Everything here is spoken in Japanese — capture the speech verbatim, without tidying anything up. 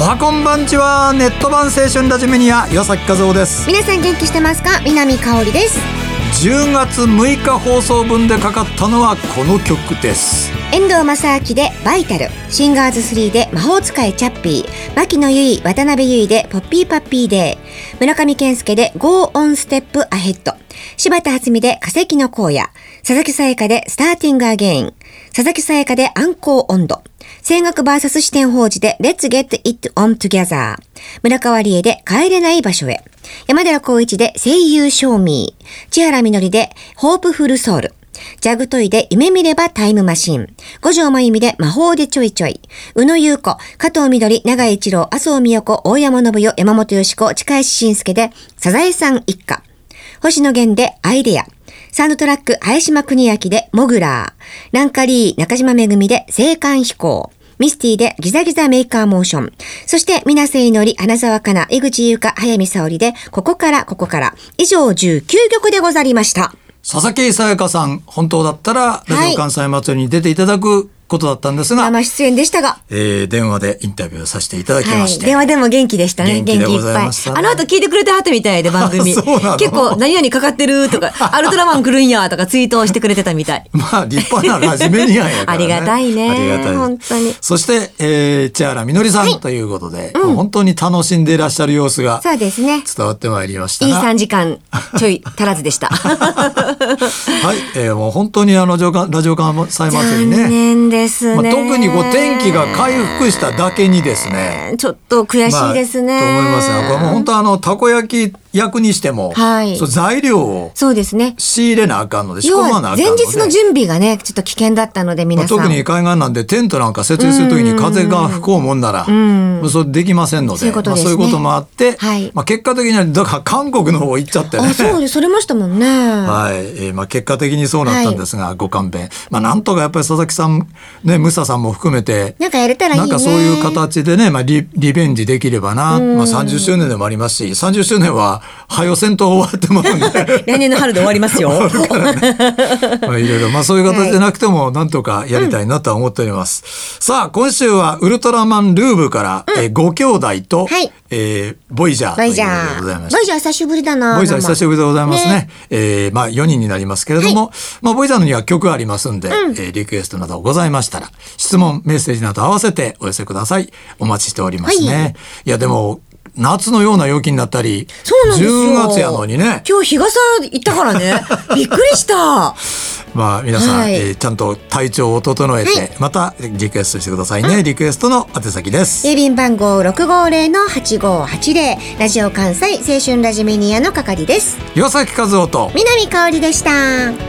はこんばんちは。ネット版青春ラジオメニア岩崎和夫です。 皆さん元気してますか？南香織です。 じゅうがつむいか放送分でかかったのはこの曲です。 遠藤正明でバイタル、シンガーズスリーで魔法使いチャッピー、牧野由依渡辺由依でポッピーパッピーデー、村上健介で Go on Step Ahead、柴田初美で化石の荒野、佐々木沙也加でスターティングアゲイン、佐々木沙也加で暗光温度、声楽 ブイエス 四天王寺で Let's Get It On Together、村川理恵で帰れない場所へ、山寺宏一で声優ショーミー、千原みのりでホープフルソウル、ジャグトイで夢見ればタイムマシン、五条真由美で魔法でちょいちょい、宇野優子、加藤みどり、長井一郎、麻生美代子、大山信代、山本よし子、近石真介でサザエさん一家、星野源でアイデア、サウンドトラック林島邦明でモグラー、ランカリー中島めぐみで青函飛行、ミスティでギザギザメーカーモーション、そして水瀬いのり、花澤香菜、井口優香、早見沙織でここからここから、以上じゅうきゅうきょくでござりました。 佐々木沙也加さん、本当だったらラジオ関西祭りに出ていただくことだったんですが、 生出演でしたが、 えー、電話でインタビューさせていただきまして、 はい、電話でも元気でしたね。 元気でございましたね。 元気いっぱい。あの後聞いてくれてはったみたいで、番組結構何々かかってるとかアルトラマン来るんやとかツイートをしてくれてたみたい。 まあ立派なラジメニアンやからね。 ありがたいね。 ありがたい。 本当に。 そして、えー、千原みのりさん、はい、ということで、うん、本当に楽しんでいらっしゃる様子がそうですね、伝わってまいりました。 いいさんじかんちょい足らずでした。 はい、えー、もう本当にあのラジオ関西祭りね。 残念ですね。 まあ、特にこう天気が回復しただけにですね、 ちょっと悔しいですね。 まあ、と思いますが、これもう本当あのたこ焼き焼くにしても、はい、そう材料をそうですね仕入れなあかんので仕込まなあかんので、 前日の準備がねちょっと危険だったので皆さん、 まあ、特に海岸なんでテントなんか設置するときに風が吹こうもんならそれできませんので、そういうことですね、まあ、そういうこともあって、はい、まあ、結果的にはだから韓国の方行っちゃってね、 あそうですそれましたもんね、 はい、えーまあ、結果的にそうなったんですが、はい、ご勘弁、まあ、なんとかやっぱり佐々木さんねムサさんも含めてなんかやれたらいいね、 なんかそういう形でね、まあ、リ, リベンジできればな、まあ、さんじゅっしゅうねんでもありますし、さんじゅっしゅうねんははよせんと終わってもらうんで来年の春で終わりますよ。 まあいろいろ、まあ、そういう形でなくてもなんとかやりたいなとは思っております、うん、さあ今週はウルトラマンルーブから、うん、えー、ご兄弟と、はい、えー、ボイジャーということでございました。 ボイジャー久しぶりだな。 ボイジャー久しぶりでございますね、ね、えー、まあよにんになりますけれども、はい、まあ、ボイジャーのには曲ありますんで、うん、えー、リクエストなどございましたら質問メッセージなど合わせてお寄せください。お待ちしておりますね、はい、いやでも夏のような陽気になったり、そうなんですよ、じゅうがつやのにね、 今日日傘行ったからねびっくりした。 まあ皆さん、はい、えー、ちゃんと体調を整えて、はい、またリクエストしてくださいね、うん、リクエストの宛先です。 郵便番号 ろくごぜろのはちごはちぜろ、ラジオ関西青春ラジメニアの係です。 岩崎和夫と南香織でした。